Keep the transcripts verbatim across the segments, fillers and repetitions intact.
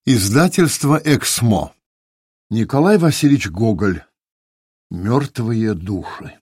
Издательство «Эксмо». Николай Васильевич Гоголь. «Мертвые души».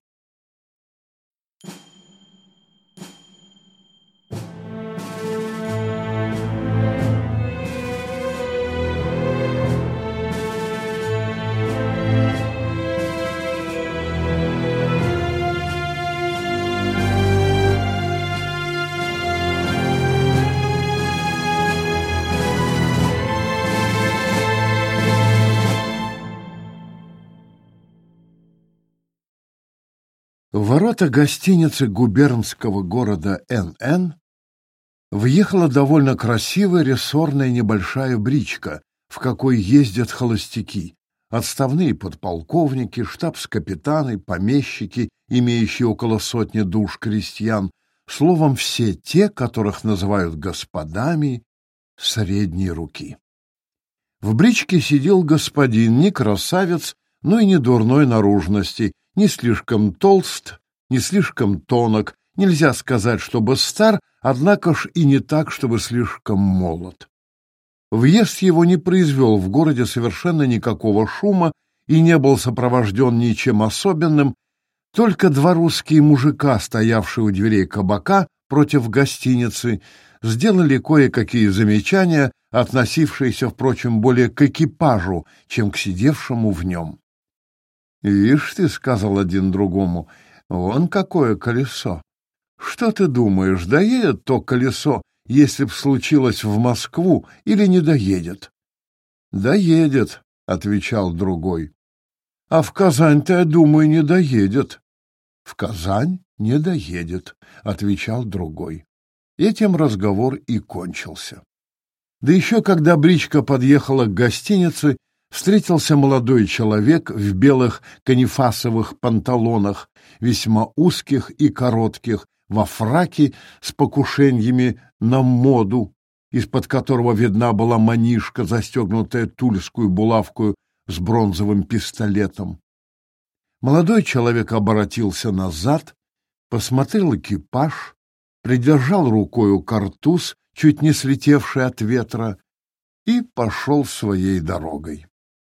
В ворота гостиницы губернского города Н Н въехала довольно красивая рессорная небольшая бричка, в какой ездят холостяки, отставные подполковники, штабс-капитаны, помещики, имеющие около сотни душ крестьян, словом, все те, которых называют господами средней руки. В бричке сидел господин, не красавец, но и не дурной наружности, не слишком толст, не слишком тонок, нельзя сказать, чтобы стар, однако ж и не так, чтобы слишком молод. Въезд его не произвел в городе совершенно никакого шума и не был сопровожден ничем особенным, только два русские мужика, стоявшие у дверей кабака против гостиницы, сделали кое-какие замечания, относившиеся, впрочем, более к экипажу, чем к сидевшему в нем. «Ишь ты», — сказал один другому, — «вон какое колесо! Что ты думаешь, доедет то колесо, если б случилось в Москву, или не доедет?» «Доедет», — отвечал другой. «А в Казань-то, я думаю, не доедет». «В Казань не доедет», — отвечал другой. Этим разговор и кончился. Да еще когда бричка подъехала к гостинице, встретился молодой человек в белых канифасовых панталонах, весьма узких и коротких, во фраке с покушениями на моду, из-под которого видна была манишка, застегнутая тульскую булавкою с бронзовым пистолетом. Молодой человек оборотился назад, посмотрел экипаж, придержал рукою картуз, чуть не слетевший от ветра, и пошел своей дорогой.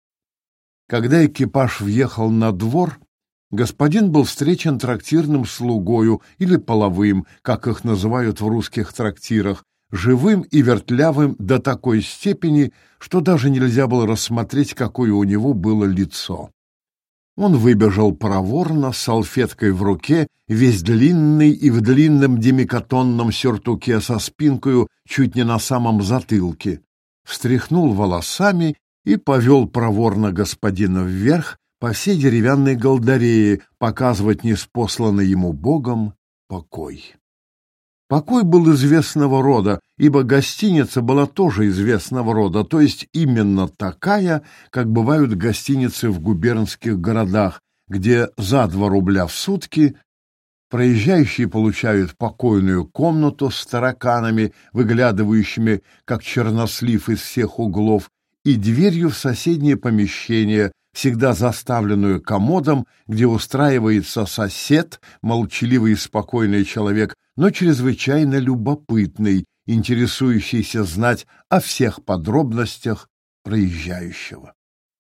Когда экипаж въехал на двор, господин был встречен трактирным слугою или половым, как их называют в русских трактирах, живым и вертлявым до такой степени, что даже нельзя было рассмотреть, какое у него было лицо. Он выбежал проворно, с салфеткой в руке, весь длинный и в длинном демикатонном сюртуке со спинкою чуть не на самом затылке, встряхнул волосами и повел проворно господина вверх по всей деревянной галдарее показывать ниспосланный ему Богом покой. Покой был известного рода, ибо гостиница была тоже известного рода, то есть именно такая, как бывают гостиницы в губернских городах, где за два рубля в сутки проезжающие получают покойную комнату с тараканами, выглядывающими, как чернослив из всех углов, и дверью в соседнее помещение, всегда заставленную комодом, где устраивается сосед, молчаливый и спокойный человек, но чрезвычайно любопытный, интересующийся знать о всех подробностях проезжающего.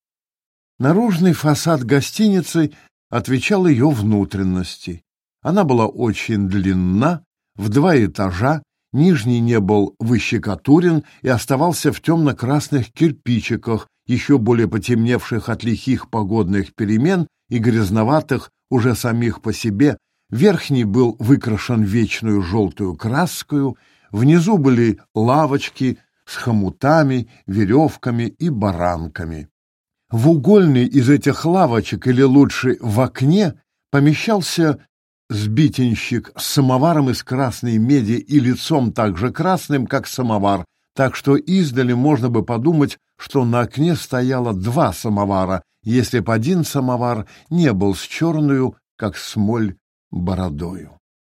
Наружный фасад гостиницы отвечал ее внутренности. Она была очень длинна, в два этажа, нижний не был выщекотурен и оставался в темно-красных кирпичиках, еще более потемневших от лихих погодных перемен и грязноватых уже самих по себе. Верхний был выкрашен вечную желтую краскою, внизу были лавочки с хомутами, веревками и баранками. В угольной из этих лавочек, или лучше в окне, помещался сбитенщик с самоваром из красной меди и лицом так же красным, как самовар, так что издали можно бы подумать, что на окне стояло два самовара, если б один самовар не был с черную, как смоль, бородою.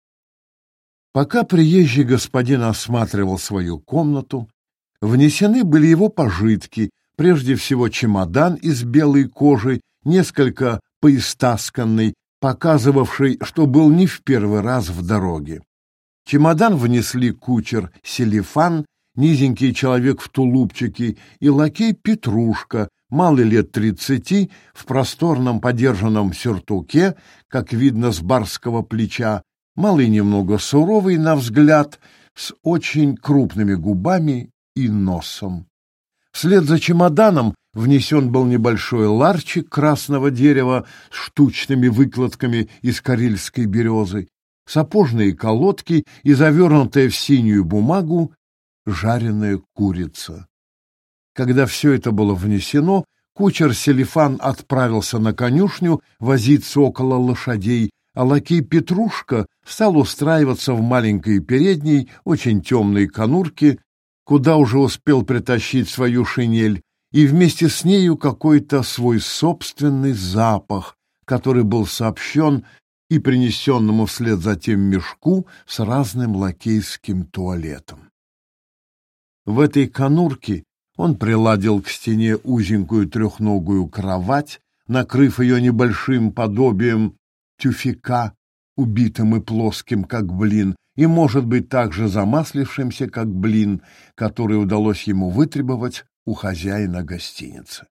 Пока приезжий господин осматривал свою комнату, внесены были его пожитки, прежде всего чемодан из белой кожи, несколько поистасканный, показывавший, что был не в первый раз в дороге. Чемодан внесли кучер Селифан низенький человек в тулупчике, и лакей Петрушка, малый лет тридцати, в просторном подержанном сюртуке, как видно с барского плеча, малый немного суровый на взгляд, с очень крупными губами и носом. Вслед за чемоданом внесен был небольшой ларчик красного дерева с штучными выкладками из карельской березы, сапожные колодки и завернутая в синюю бумагу жареная курица. Когда все это было внесено, кучер Селифан отправился на конюшню возиться около лошадей, а лакей Петрушка стал устраиваться в маленькой передней, очень темной конурке, куда уже успел притащить свою шинель, и вместе с нею какой-то свой собственный запах, который был сообщен и принесенному вслед за тем мешку с разным лакейским туалетом. В этой конурке он приладил к стене узенькую трехногую кровать, накрыв ее небольшим подобием тюфяка, убитым и плоским, как блин, и, может быть, также замаслившимся, как блин, который удалось ему вытребовать у хозяина гостиницы.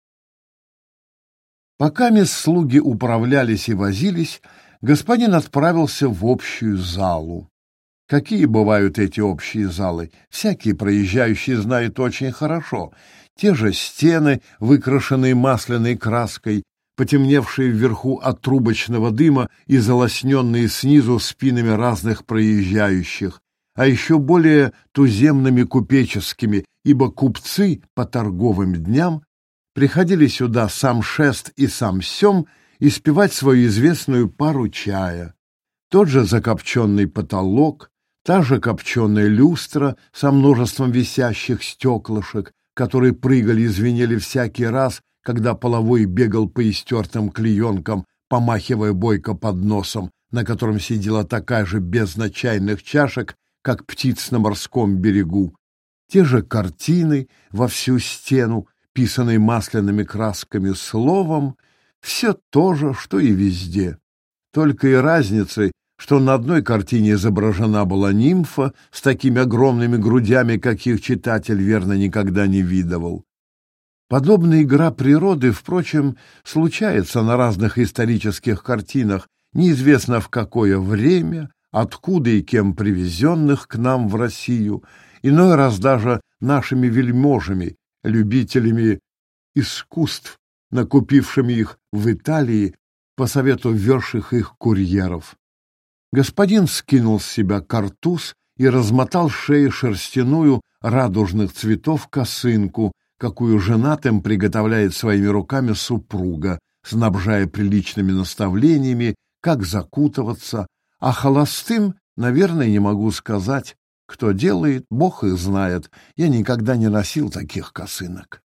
Пока мисс слуги управлялись и возились, господин отправился в общую залу. Какие бывают эти общие залы? Всякий проезжающий знает очень хорошо. Те же стены, выкрашенные масляной краской, потемневшие вверху от трубочного дыма и залосненные снизу спинами разных проезжающих, а еще более туземными купеческими, ибо купцы по торговым дням приходили сюда сам шест и сам сем испевать свою известную пару чая. Тот же закопченный потолок, та же копченая люстра со множеством висящих стеклышек, которые прыгали и звенели всякий раз, когда половой бегал по истертым клеенкам, помахивая бойко под носом, на котором сидела такая же бездна чайных чашек, как птиц на морском берегу. Те же картины во всю стену, писанные масляными красками, словом, все то же, что и везде. Только и разницей, что на одной картине изображена была нимфа с такими огромными грудями, каких читатель, верно, никогда не видывал. Подобная игра природы, впрочем, случается на разных исторических картинах, неизвестно в какое время, откуда и кем привезенных к нам в Россию, иной раз даже нашими вельможами, любителями искусств, накупившими их в Италии по совету вверших их курьеров. Господин скинул с себя картуз и размотал с шеи шерстяную радужных цветов косынку, какую женатым приготовляет своими руками супруга, снабжая приличными наставлениями, как закутываться, а холостым, наверное, не могу сказать. Кто делает, Бог их знает. Я никогда не носил таких косынок.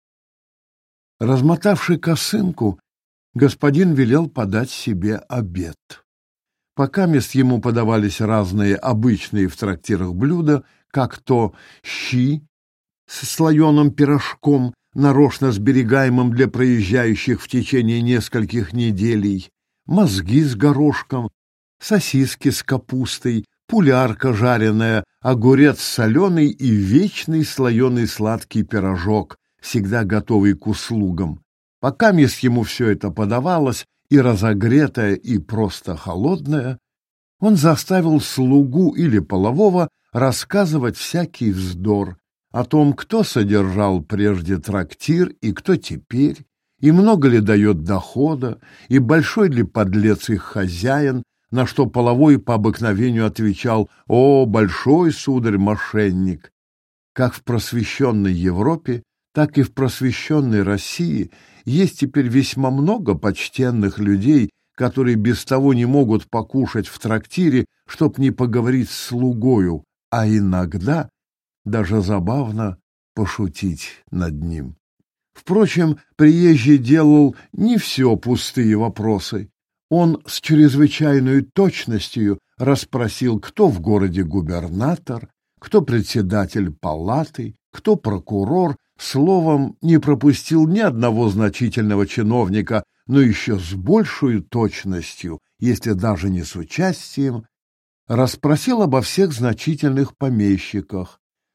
Размотавший косынку, господин велел подать себе обед. Покамест ему подавались разные обычные в трактирах блюда, как то щи с слоеным пирожком, нарочно сберегаемым для проезжающих в течение нескольких недель, мозги с горошком, сосиски с капустой, пулярка жареная, огурец соленый и вечный слоеный сладкий пирожок, всегда готовый к услугам. Покамест ему все это подавалось, и разогретое, и просто холодное, он заставил слугу или полового рассказывать всякий вздор о том, кто содержал прежде трактир и кто теперь, и много ли дает дохода, и большой ли подлец их хозяин, на что половой по обыкновению отвечал: «О, большой, сударь, мошенник!» Как в просвещенной Европе, так и в просвещенной России есть теперь весьма много почтенных людей, которые без того не могут покушать в трактире, чтоб не поговорить с слугою, а иногда даже забавно пошутить над ним. Впрочем, приезжий делал не все пустые вопросы. Он с чрезвычайной точностью расспросил, кто в городе губернатор, кто председатель палаты, кто прокурор, словом, не пропустил ни одного значительного чиновника, но еще с большей точностью, если даже не с участием, расспросил обо всех значительных помещиках,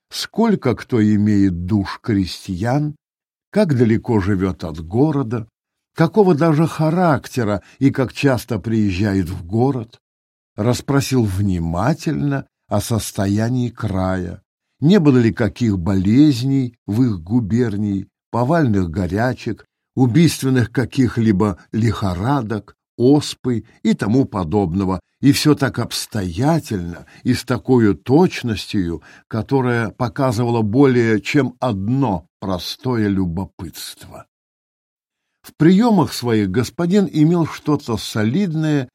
сколько кто имеет душ крестьян, как далеко живет от города, какого даже характера и как часто приезжает в город. Расспросил внимательно о состоянии края, не было ли каких болезней в их губернии, повальных горячек, убийственных каких-либо лихорадок, оспы и тому подобного, и все так обстоятельно и с такой точностью, которая показывала более чем одно простое любопытство. В приемах своих господин имел что-то солидное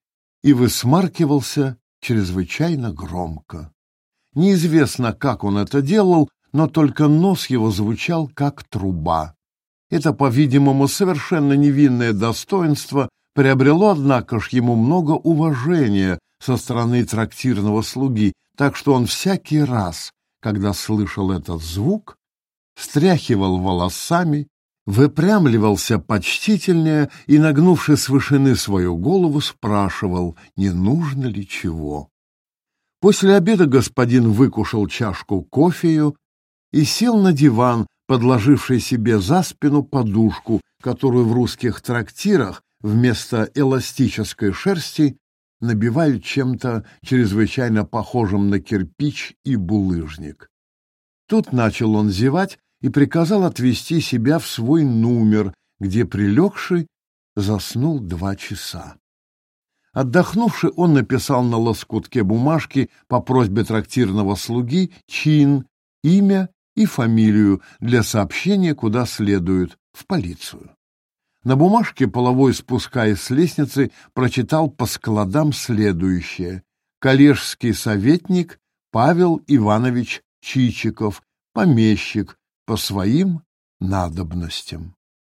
и высмаркивался чрезвычайно громко. Неизвестно, как он это делал, но только нос его звучал как труба. Это, по-видимому, совершенно невинное достоинство приобрело, однако ж, ему много уважения со стороны трактирного слуги, так что он всякий раз, когда слышал этот звук, встряхивал волосами, выпрямливался почтительнее и, нагнувши с вышины свою голову, спрашивал, не нужно ли чего. После обеда господин выкушал чашку кофею и сел на диван, подложивший себе за спину подушку, которую в русских трактирах вместо эластической шерсти набивают чем-то чрезвычайно похожим на кирпич и булыжник. Тут начал он зевать и приказал отвести себя в свой номер, где, прилегший, заснул два часа. Отдохнувши, он написал на лоскутке бумажки по просьбе трактирного слуги чин, имя и фамилию для сообщения, куда следует, в полицию. На бумажке половой, спускаясь с лестницы, прочитал по складам следующее: коллежский советник Павел Иванович Чичиков, помещик, по своим надобностям.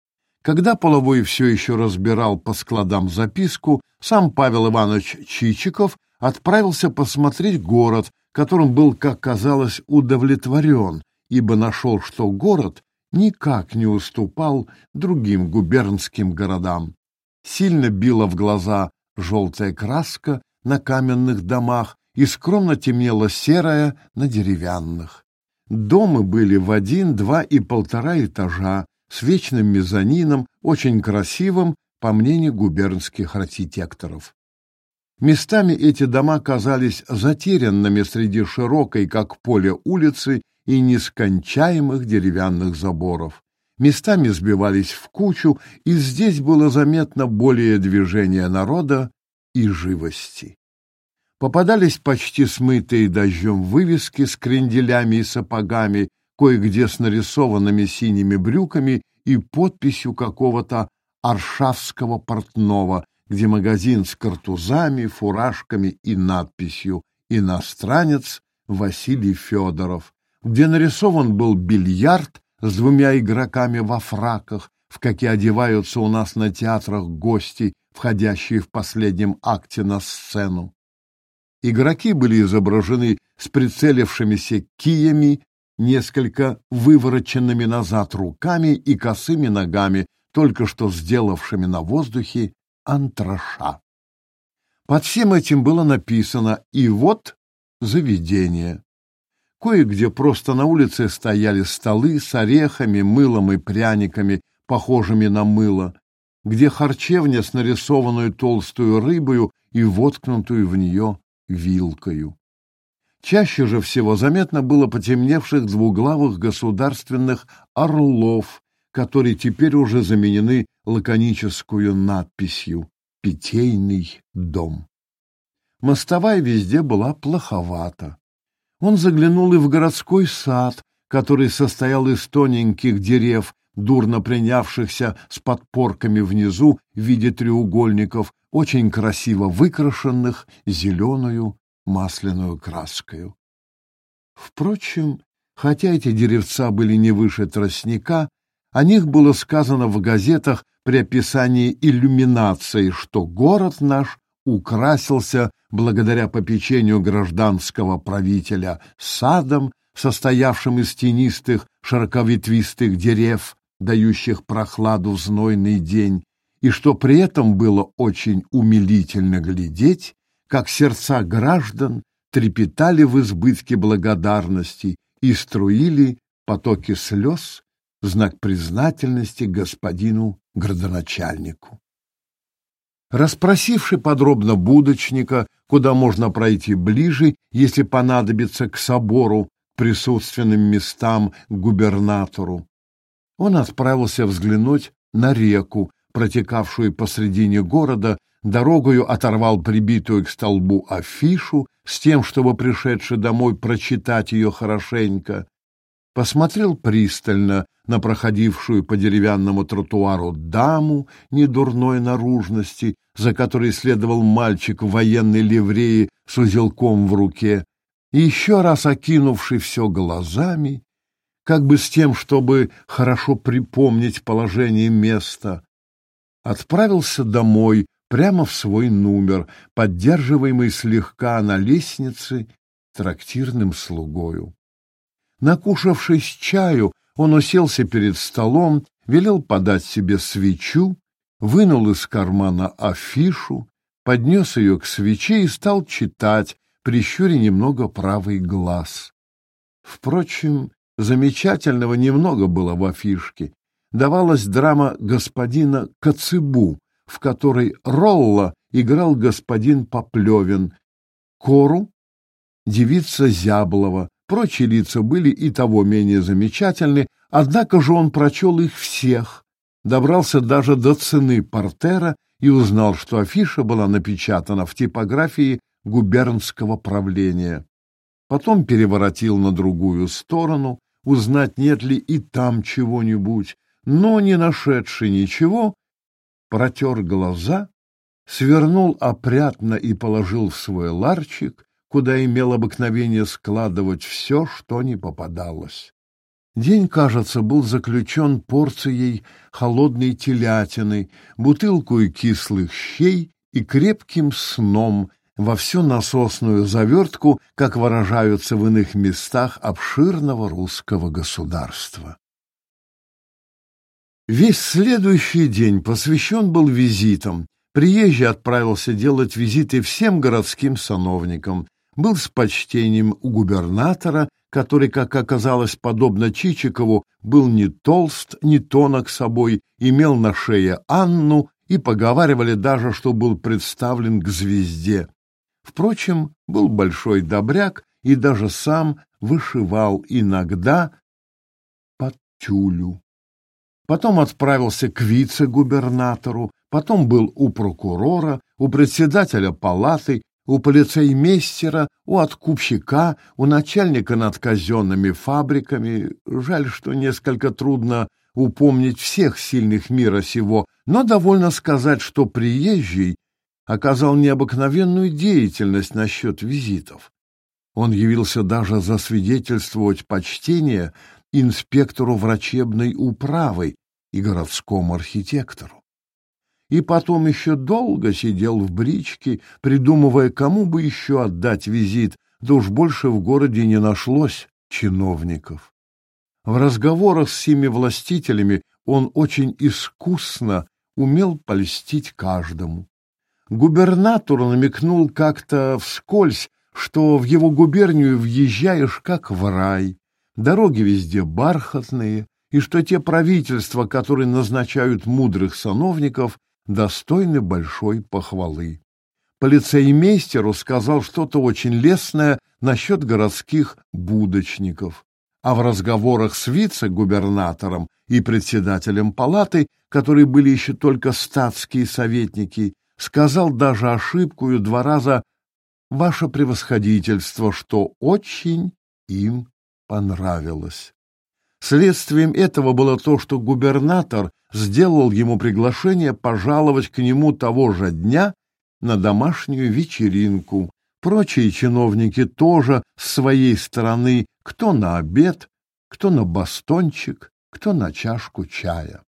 Когда половой все еще разбирал по складам записку, сам Павел Иванович Чичиков отправился посмотреть город, которым был, как казалось, удовлетворен, ибо нашел, что город никак не уступал другим губернским городам. Сильно била в глаза желтая краска на каменных домах и скромно темнела серая на деревянных. Дома были в один, два и полтора этажа, с вечным мезонином, очень красивым, по мнению губернских архитекторов. Местами эти дома казались затерянными среди широкой, как поле, улицы и нескончаемых деревянных заборов. Местами сбивались в кучу, и здесь было заметно более движения народа и живости. Попадались почти смытые дождем вывески с кренделями и сапогами, кое-где с нарисованными синими брюками и подписью какого-то аршавского портного, где магазин с картузами, фуражками и надписью «Иностранец Василий Федоров», где нарисован был бильярд с двумя игроками во фраках, в какие одеваются у нас на театрах гости, входящие в последнем акте на сцену. Игроки были изображены с прицелившимися киями, несколько вывороченными назад руками и косыми ногами, только что сделавшими на воздухе антраша. Под всем этим было написано «И вот заведение». Кое-где просто на улице стояли столы с орехами, мылом и пряниками, похожими на мыло, где харчевня с нарисованную толстую рыбою и воткнутую в нее вилкою. Чаще же всего заметно было потемневших двуглавых государственных орлов, которые теперь уже заменены лаконическую надписью «Питейный дом». Мостовая везде была плоховата. Он заглянул и в городской сад, который состоял из тоненьких дерев, дурно принявшихся с подпорками внизу в виде треугольников, очень красиво выкрашенных зеленую масляную краскою. Впрочем, хотя эти деревца были не выше тростника, о них было сказано в газетах при описании иллюминации, что город наш украсился благодаря попечению гражданского правителя садом, состоявшим из тенистых широковетвистых дерев, дающих прохладу в знойный день, и что при этом было очень умилительно глядеть, как сердца граждан трепетали в избытке благодарности и струили потоки слез в знак признательности господину градоначальнику. Расспросивши подробно будочника, куда можно пройти ближе, если понадобится, к собору, к присутственным местам, к губернатору, он отправился взглянуть на реку, протекавшую посредине города, дорогою оторвал прибитую к столбу афишу с тем, чтобы пришедший домой прочитать ее хорошенько, посмотрел пристально на проходившую по деревянному тротуару даму недурной наружности, за которой следовал мальчик в военной ливрее с узелком в руке, и еще раз окинувший все глазами, как бы с тем, чтобы хорошо припомнить положение места, отправился домой прямо в свой номер, поддерживаемый слегка на лестнице трактирным слугою. Накушавшись чаю, он уселся перед столом, велел подать себе свечу, вынул из кармана афишу, поднес ее к свече и стал читать, прищуря немного правый глаз. Впрочем, замечательного немного было в афишке. Давалась драма господина Коцыбу, в которой Ролло играл господин Поплевин, Кору — девица Зяблова. Прочие лица были и того менее замечательны, однако же он прочел их всех, добрался даже до цены портера и узнал, что афиша была напечатана в типографии губернского правления. Потом переворотил на другую сторону, узнать, нет ли и там чего-нибудь, но, не нашедший ничего, протер глаза, свернул опрятно и положил в свой ларчик, куда имел обыкновение складывать все, что не попадалось. День, кажется, был заключен порцией холодной телятины, бутылкой кислых щей и крепким сном во всю насосную завертку, как выражаются в иных местах обширного русского государства. Весь следующий день посвящен был визитам. Приезжий отправился делать визиты всем городским сановникам. Был с почтением у губернатора, который, как оказалось, подобно Чичикову, был не толст, не тонок собой, имел на шее Анну, и поговаривали даже, что был представлен к звезде. Впрочем, был большой добряк и даже сам вышивал иногда под тюлю. Потом отправился к вице-губернатору, потом был у прокурора, у председателя палаты, у полицеймейстера, у откупщика, у начальника над казенными фабриками. Жаль, что несколько трудно упомнить всех сильных мира сего, но довольно сказать, что приезжий оказал необыкновенную деятельность насчет визитов. Он явился даже засвидетельствовать почтение инспектору врачебной управы и городскому архитектору. И потом еще долго сидел в бричке, придумывая, кому бы еще отдать визит, да уж больше в городе не нашлось чиновников. В разговорах с сими властителями он очень искусно умел польстить каждому. Губернатору намекнул как-то вскользь, что в его губернию въезжаешь как в рай, дороги везде бархатные, и что те правительства, которые назначают мудрых сановников, достойны большой похвалы. Полицеймейстеру сказал что-то очень лестное насчет городских будочников, а в разговорах с вице-губернатором и председателем палаты, которые были еще только статские советники, сказал даже ошибкою два раза «Ваше превосходительство», что очень им понравилось. Следствием этого было то, что губернатор сделал ему приглашение пожаловать к нему того же дня на домашнюю вечеринку. Прочие чиновники тоже с своей стороны, кто на обед, кто на бастончик, кто на чашку чая.